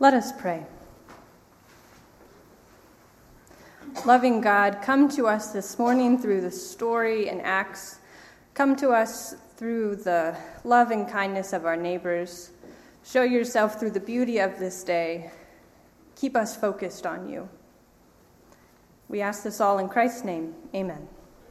Let us pray. Loving God, come to us this morning through the story in Acts. Come to us through the love and kindness of our neighbors. Show yourself through the beauty of this day. Keep us focused on you. We ask this all in Christ's name. Amen.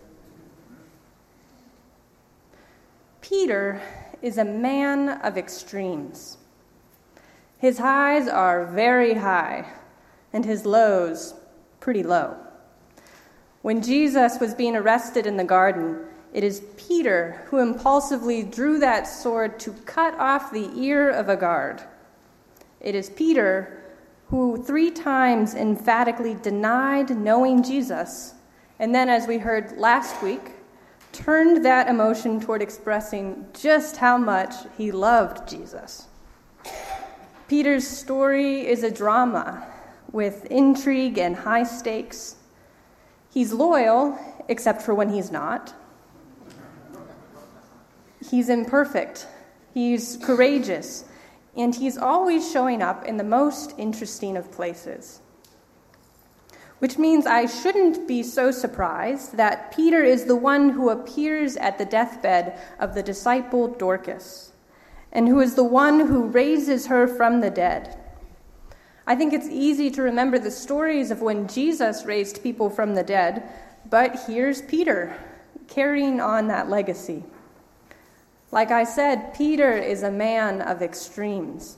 Peter is a man of extremes. His highs are very high, and his lows pretty low. When Jesus was being arrested in the garden, it is Peter who impulsively drew that sword to cut off the ear of a guard. It is Peter who 3 times emphatically denied knowing Jesus, and then, as we heard last week, turned that emotion toward expressing just how much he loved Jesus. Peter's story is a drama with intrigue and high stakes. He's loyal, except for when he's not. He's imperfect. He's courageous. And he's always showing up in the most interesting of places. Which means I shouldn't be so surprised that Peter is the one who appears at the deathbed of the disciple Dorcas, and who is the one who raises her from the dead. I think it's easy to remember the stories of when Jesus raised people from the dead, but here's Peter carrying on that legacy. Like I said, Peter is a man of extremes.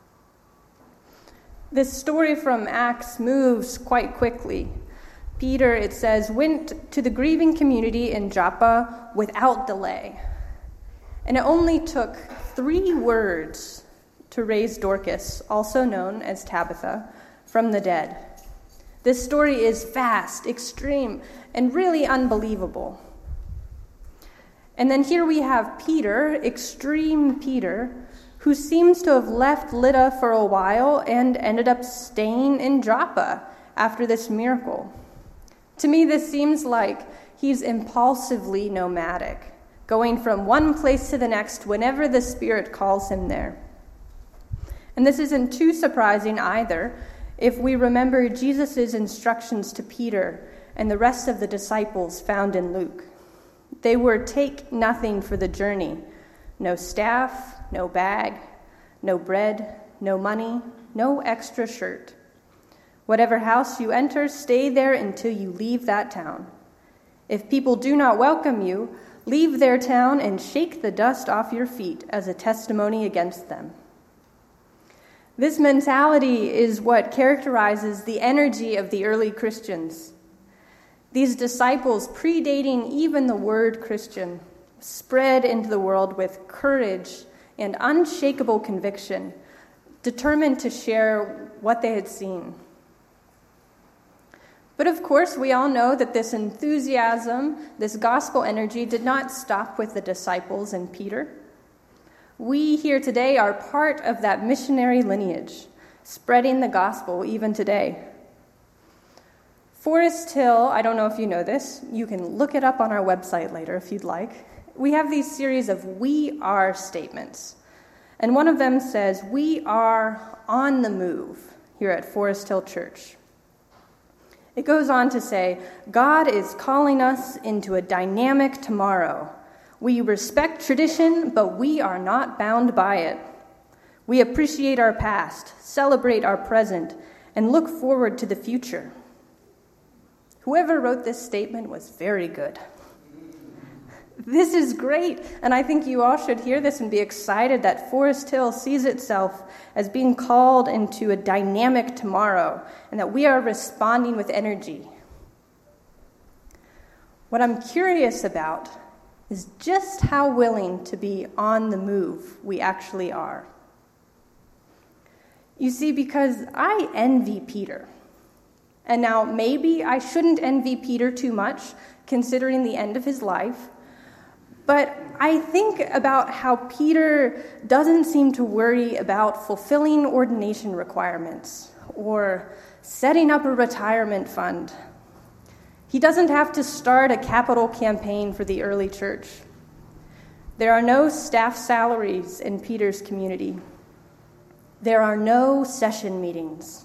This story from Acts moves quite quickly. Peter, it says, went to the grieving community in Joppa without delay. And it only took 3 words to raise Dorcas, also known as Tabitha, from the dead. This story is fast, extreme, and really unbelievable. And then here we have Peter, extreme Peter, who seems to have left Lydda for a while and ended up staying in Joppa after this miracle. To me, this seems like he's impulsively nomadic, going from one place to the next whenever the Spirit calls him there. And this isn't too surprising either if we remember Jesus' instructions to Peter and the rest of the disciples found in Luke. They were, take nothing for the journey. No staff, no bag, no bread, no money, no extra shirt. Whatever house you enter, stay there until you leave that town. If people do not welcome you, leave their town and shake the dust off your feet as a testimony against them. This mentality is what characterizes the energy of the early Christians. These disciples, predating even the word Christian, spread into the world with courage and unshakable conviction, determined to share what they had seen. But of course, we all know that this enthusiasm, this gospel energy, did not stop with the disciples and Peter. We here today are part of that missionary lineage, spreading the gospel even today. Forest Hill, I don't know if you know this, you can look it up on our website later if you'd like. We have these series of we are statements. And one of them says, we are on the move here at Forest Hill Church. It goes on to say, God is calling us into a dynamic tomorrow. We respect tradition, but we are not bound by it. We appreciate our past, celebrate our present, and look forward to the future. Whoever wrote this statement was very good. This is great, and I think you all should hear this and be excited that Forest Hill sees itself as being called into a dynamic tomorrow, and that we are responding with energy. What I'm curious about is just how willing to be on the move we actually are. You see, because I envy Peter. And now maybe I shouldn't envy Peter too much, considering the end of his life. But I think about how Peter doesn't seem to worry about fulfilling ordination requirements or setting up a retirement fund. He doesn't have to start a capital campaign for the early church. There are no staff salaries in Peter's community. There are no session meetings.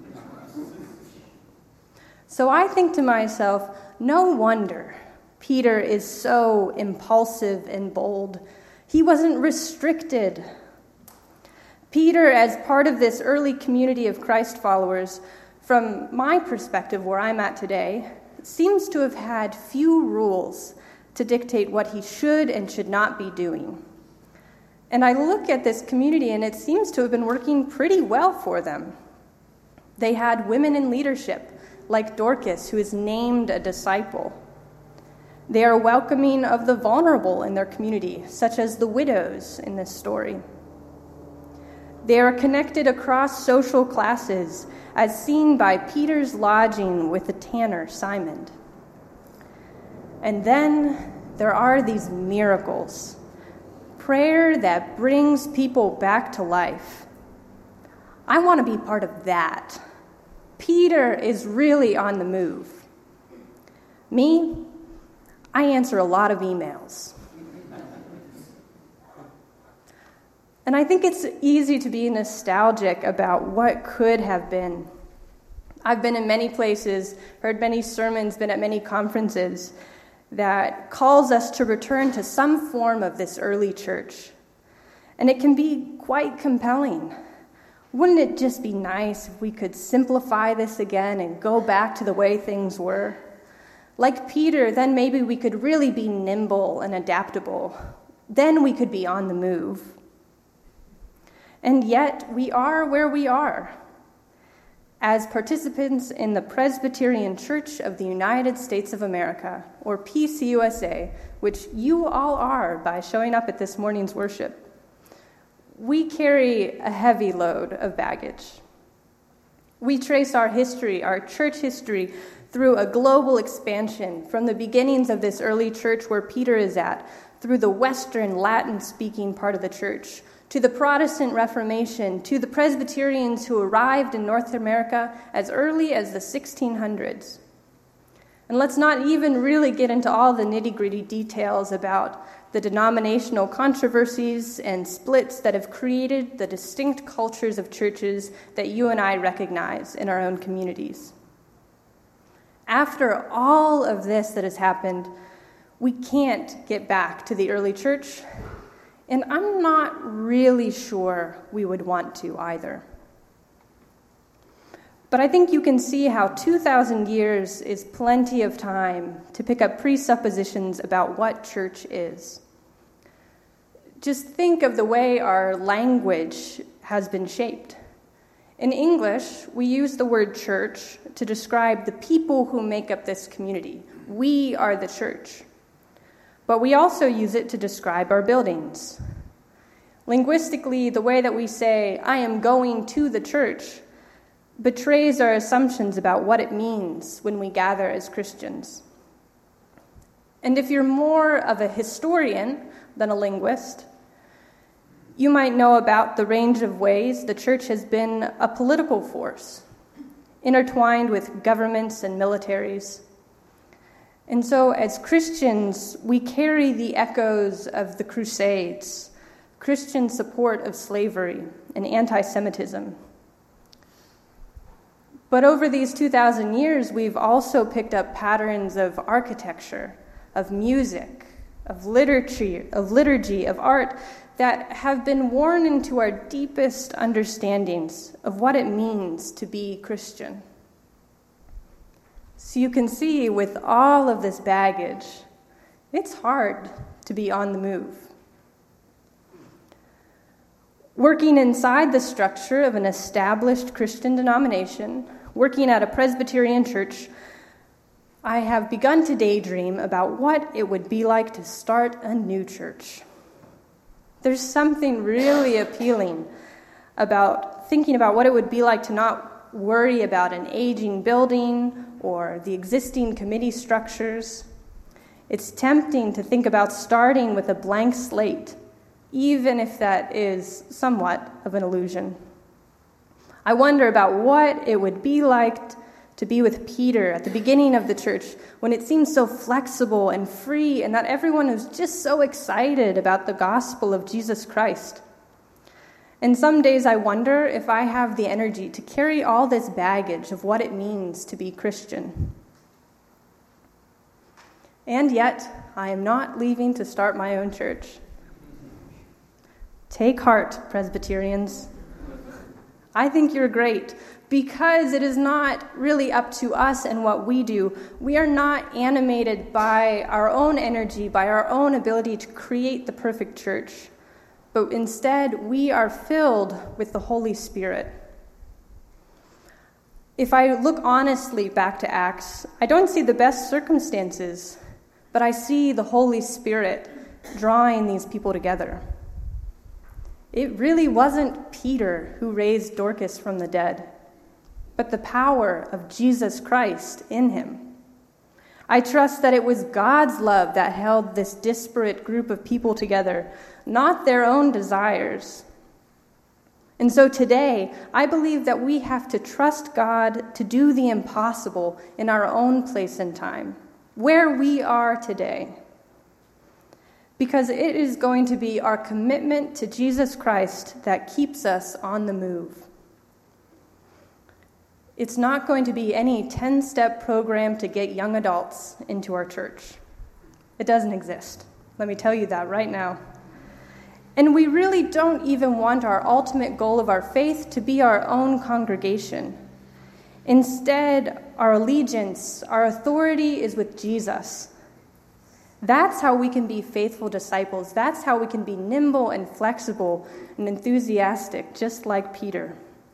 So I think to myself, no wonder Peter is so impulsive and bold. He wasn't restricted. Peter, as part of this early community of Christ followers, from my perspective where I'm at today, seems to have had few rules to dictate what he should and should not be doing. And I look at this community and it seems to have been working pretty well for them. They had women in leadership, like Dorcas, who is named a disciple. They are welcoming of the vulnerable in their community, such as the widows in this story. They are connected across social classes, as seen by Peter's lodging with the tanner Simon. And then there are these miracles, prayer that brings people back to life. I want to be part of that. Peter is really on the move. Me, I answer a lot of emails. And I think it's easy to be nostalgic about what could have been. I've been in many places, heard many sermons, been at many conferences that calls us to return to some form of this early church. And it can be quite compelling. Wouldn't it just be nice if we could simplify this again and go back to the way things were? Like Peter, then maybe we could really be nimble and adaptable. Then we could be on the move. And yet, we are where we are. As participants in the Presbyterian Church of the United States of America, or PCUSA, which you all are by showing up at this morning's worship, we carry a heavy load of baggage. We trace our history, our church history, through a global expansion from the beginnings of this early church where Peter is at, through the Western Latin-speaking part of the church, to the Protestant Reformation, to the Presbyterians who arrived in North America as early as the 1600s. And let's not even really get into all the nitty-gritty details about the denominational controversies and splits that have created the distinct cultures of churches that you and I recognize in our own communities. After all of this that has happened, we can't get back to the early church, and I'm not really sure we would want to either. But I think you can see how 2,000 years is plenty of time to pick up presuppositions about what church is. Just think of the way our language has been shaped. In English, we use the word church to describe the people who make up this community. We are the church. But we also use it to describe our buildings. Linguistically, the way that we say, I am going to the church, betrays our assumptions about what it means when we gather as Christians. And if you're more of a historian than a linguist, you might know about the range of ways the church has been a political force, intertwined with governments and militaries. And so as Christians, we carry the echoes of the Crusades, Christian support of slavery, and anti-Semitism. But over these 2,000 years, we've also picked up patterns of architecture, of music, of liturgy, of art that have been worn into our deepest understandings of what it means to be Christian. So you can see with all of this baggage, it's hard to be on the move. Working inside the structure of an established Christian denomination, working at a Presbyterian church, I have begun to daydream about what it would be like to start a new church. There's something really appealing about thinking about what it would be like to not worry about an aging building or the existing committee structures. It's tempting to think about starting with a blank slate, even if that is somewhat of an illusion. I wonder about what it would be like to be with Peter at the beginning of the church when it seemed so flexible and free and that everyone was just so excited about the gospel of Jesus Christ. And some days I wonder if I have the energy to carry all this baggage of what it means to be Christian. And yet, I am not leaving to start my own church. Take heart, Presbyterians. I think you're great, because it is not really up to us and what we do. We are not animated by our own energy, by our own ability to create the perfect church, but instead we are filled with the Holy Spirit. If I look honestly back to Acts, I don't see the best circumstances, but I see the Holy Spirit drawing these people together. It really wasn't Peter who raised Dorcas from the dead, but the power of Jesus Christ in him. I trust that it was God's love that held this disparate group of people together, not their own desires. And so today, I believe that we have to trust God to do the impossible in our own place and time, where we are today. Because it is going to be our commitment to Jesus Christ that keeps us on the move. It's not going to be any 10-step program to get young adults into our church. It doesn't exist. Let me tell you that right now. And we really don't even want our ultimate goal of our faith to be our own congregation. Instead, our allegiance, our authority is with Jesus. That's how we can be faithful disciples. That's how we can be nimble and flexible and enthusiastic, just like Peter.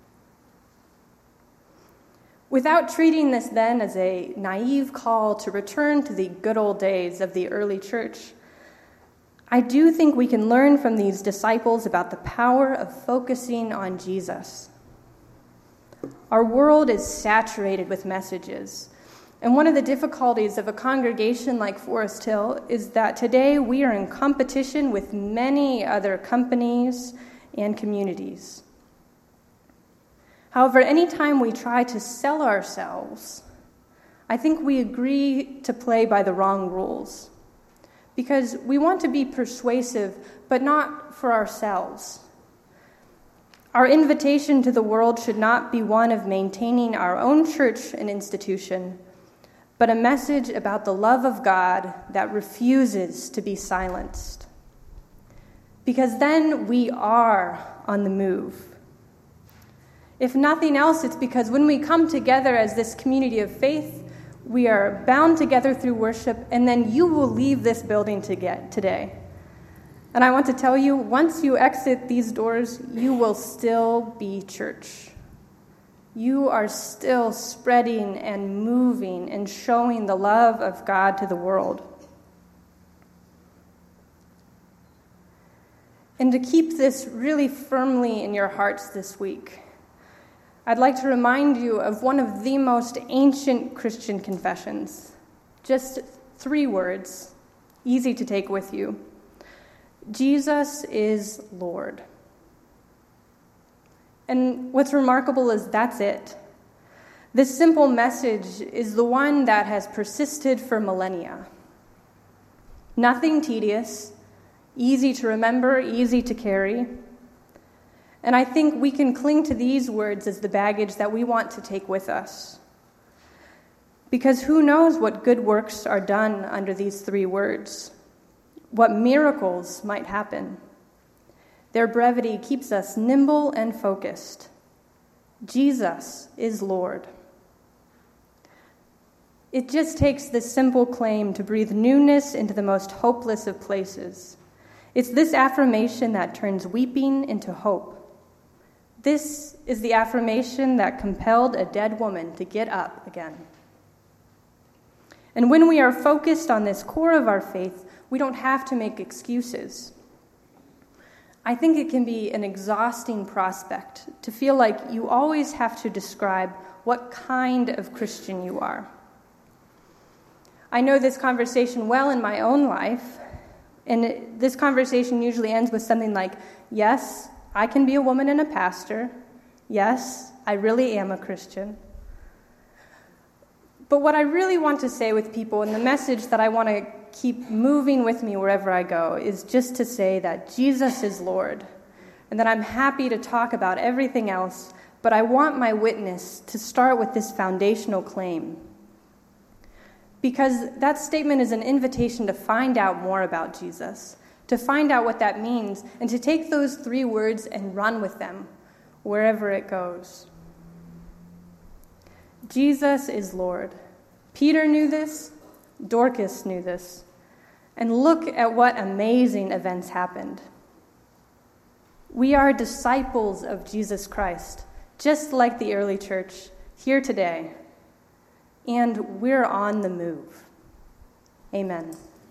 Without treating this then as a naive call to return to the good old days of the early church, I do think we can learn from these disciples about the power of focusing on Jesus. Our world is saturated with messages. And one of the difficulties of a congregation like Forest Hill is that today we are in competition with many other companies and communities. However, anytime we try to sell ourselves, I think we agree to play by the wrong rules. Because we want to be persuasive, but not for ourselves. Our invitation to the world should not be one of maintaining our own church and institution, but a message about the love of God that refuses to be silenced. Because then we are on the move. If nothing else, it's because when we come together as this community of faith, we are bound together through worship, and then you will leave this building today. And I want to tell you, once you exit these doors, you will still be church. You are still spreading and moving and showing the love of God to the world. And to keep this really firmly in your hearts this week, I'd like to remind you of one of the most ancient Christian confessions. Just 3 words, easy to take with you. Jesus is Lord. And what's remarkable is that's it. This simple message is the one that has persisted for millennia. Nothing tedious, easy to remember, easy to carry. And I think we can cling to these words as the baggage that we want to take with us. Because who knows what good works are done under these 3 words? What miracles might happen? Their brevity keeps us nimble and focused. Jesus is Lord. It just takes this simple claim to breathe newness into the most hopeless of places. It's this affirmation that turns weeping into hope. This is the affirmation that compelled a dead woman to get up again. And when we are focused on this core of our faith, we don't have to make excuses. I think it can be an exhausting prospect to feel like you always have to describe what kind of Christian you are. I know this conversation well in my own life, and this conversation usually ends with something like, yes, I can be a woman and a pastor. Yes, I really am a Christian. But what I really want to say with people, and the message that I want to keep moving with me wherever I go, is just to say that Jesus is Lord, and that I'm happy to talk about everything else, but I want my witness to start with this foundational claim. Because that statement is an invitation to find out more about Jesus, to find out what that means, and to take those 3 words and run with them wherever it goes. Jesus is Lord. Peter knew this. Dorcas knew this. And look at what amazing events happened. We are disciples of Jesus Christ, just like the early church here today. And we're on the move. Amen.